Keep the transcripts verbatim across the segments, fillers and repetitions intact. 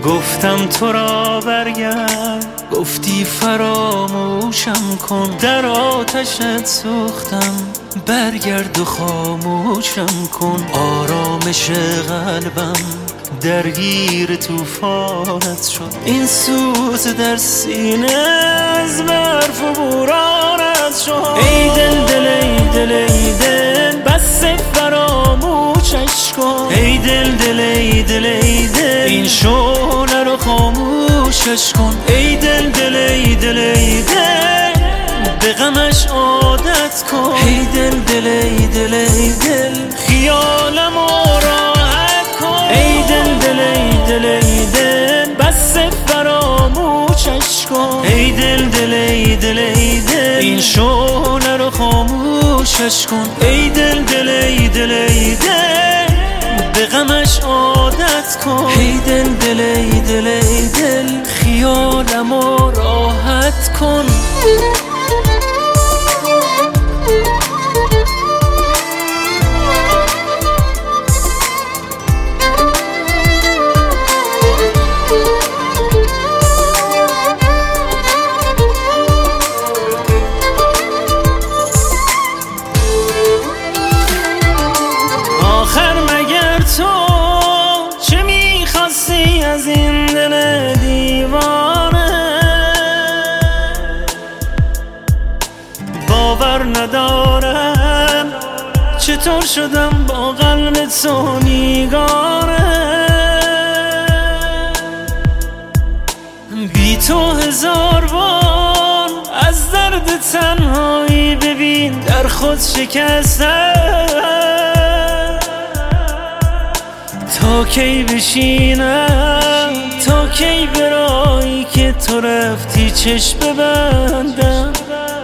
گفتم تو را برگرد، گفتی فراموشم کن. در آتشت سوختم، برگرد و خاموشم کن. آرامش قلبم درگیر طوفانت شد. این سوز در سینه از برف و بورانت شد. ای دل دل ای دل ای دل بس فراموشش کن. ای دل دل ای دل ای دل این شعله رو خاموشش کن. ای دل دل ای دل ای دل به غمش عادت کن. ای دل دل ای دل ای دل خیالم راحت کن. ای دل دل ای دل ای دل بس فراموشش کن. ای دل دل ای دل ای دل این شعله رو خاموشش کن. ای دل دل ای دل ای دل به غمش عادت کن. ای دل دل ای دل ای دل خیالم راحت کن. آخر مگر تو چه میخواستی از این دل دیوانه؟ باور ندارم چطور شدم با قلب تو نیگانه. بی تو هزار بار از درد تنهایی ببین در خود شکستم. تا کی بشینم، تا کی برایی که تو رفتی چشم ببندم.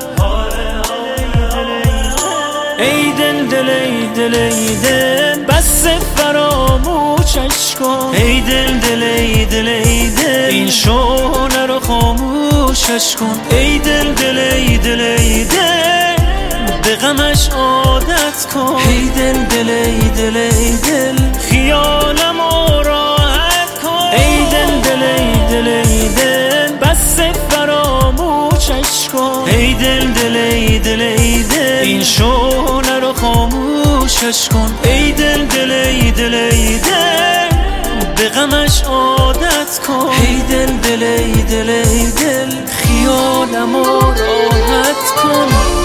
ای دل دل ای دل ای دل بس فراموشش کن. ای دل دل ای دل ای دل این شعله رو خاموشش کن. ای دل دل ای دل ای دل به غمش عادت کن. ای دل دل ای دل ای دل خیالم راحت کن. ای دل دل ای دل ای دل بس فراموشش کن. ای دل دل ای دل ای دل این شعله رو خاموشش کن. ای دل دل ای دل ای دل به غمش عادت کن. ای دل دل ای دل ای دل خیالم راحت کن.